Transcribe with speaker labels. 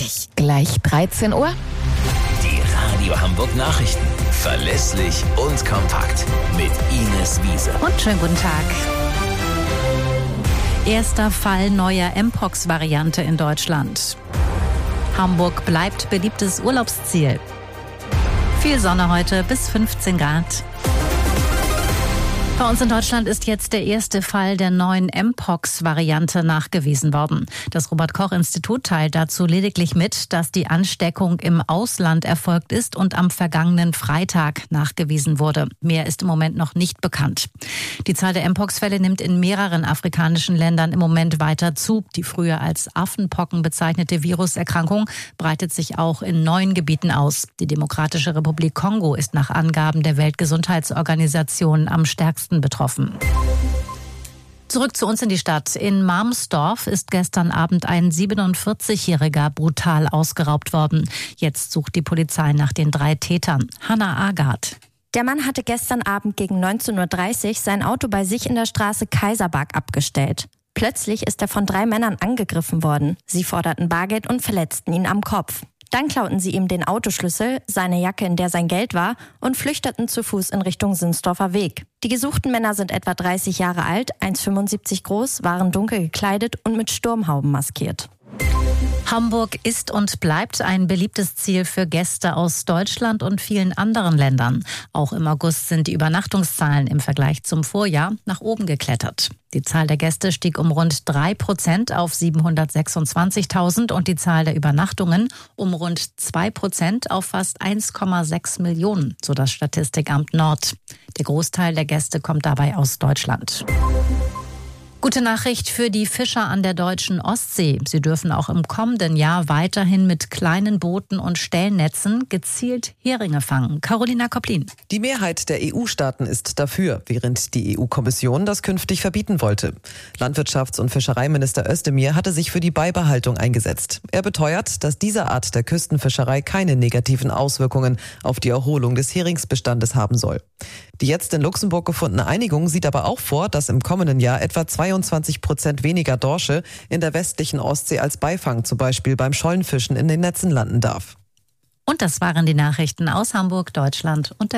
Speaker 1: Fertig. Gleich 13 Uhr.
Speaker 2: Die Radio Hamburg Nachrichten. Verlässlich und kompakt. Mit Ines Wiese.
Speaker 3: Und schönen guten Tag. Erster Fall neuer Mpox-Variante in Deutschland. Hamburg bleibt beliebtes Urlaubsziel. Viel Sonne heute, bis 15 Grad. Bei uns in Deutschland ist jetzt der erste Fall der neuen Mpox-Variante nachgewiesen worden. Das Robert-Koch-Institut teilt dazu lediglich mit, dass die Ansteckung im Ausland erfolgt ist und am vergangenen Freitag nachgewiesen wurde. Mehr ist im Moment noch nicht bekannt. Die Zahl der Mpox-Fälle nimmt in mehreren afrikanischen Ländern im Moment weiter zu. Die früher als Affenpocken bezeichnete Viruserkrankung breitet sich auch in neuen Gebieten aus. Die Demokratische Republik Kongo ist nach Angaben der Weltgesundheitsorganisation am stärksten betroffen. Zurück zu uns in die Stadt. In Marmsdorf ist gestern Abend ein 47-Jähriger brutal ausgeraubt worden. Jetzt sucht die Polizei nach den 3 Tätern. Hannah Agard.
Speaker 4: Der Mann hatte gestern Abend gegen 19.30 Uhr sein Auto bei sich in der Straße Kaiserberg abgestellt. Plötzlich ist er von 3 Männern angegriffen worden. Sie forderten Bargeld und verletzten ihn am Kopf. Dann klauten sie ihm den Autoschlüssel, seine Jacke, in der sein Geld war, und flüchteten zu Fuß in Richtung Sinsdorfer Weg. Die gesuchten Männer sind etwa 30 Jahre alt, 1,75 groß, waren dunkel gekleidet und mit Sturmhauben maskiert.
Speaker 3: Hamburg ist und bleibt ein beliebtes Ziel für Gäste aus Deutschland und vielen anderen Ländern. Auch im August sind die Übernachtungszahlen im Vergleich zum Vorjahr nach oben geklettert. Die Zahl der Gäste stieg um rund 3% auf 726.000 und die Zahl der Übernachtungen um rund 2% auf fast 1,6 Millionen, so das Statistikamt Nord. Der Großteil der Gäste kommt dabei aus Deutschland. Gute Nachricht für die Fischer an der deutschen Ostsee. Sie dürfen auch im kommenden Jahr weiterhin mit kleinen Booten und Stellnetzen gezielt Heringe fangen. Carolina Koplin.
Speaker 5: Die Mehrheit der EU-Staaten ist dafür, während die EU-Kommission das künftig verbieten wollte. Landwirtschafts- und Fischereiminister Özdemir hatte sich für die Beibehaltung eingesetzt. Er beteuert, dass diese Art der Küstenfischerei keine negativen Auswirkungen auf die Erholung des Heringsbestandes haben soll. Die jetzt in Luxemburg gefundene Einigung sieht aber auch vor, dass im kommenden Jahr etwa 22% weniger Dorsche in der westlichen Ostsee als Beifang, zum Beispiel beim Schollenfischen, in den Netzen landen darf.
Speaker 3: Und das waren die Nachrichten aus Hamburg, Deutschland und der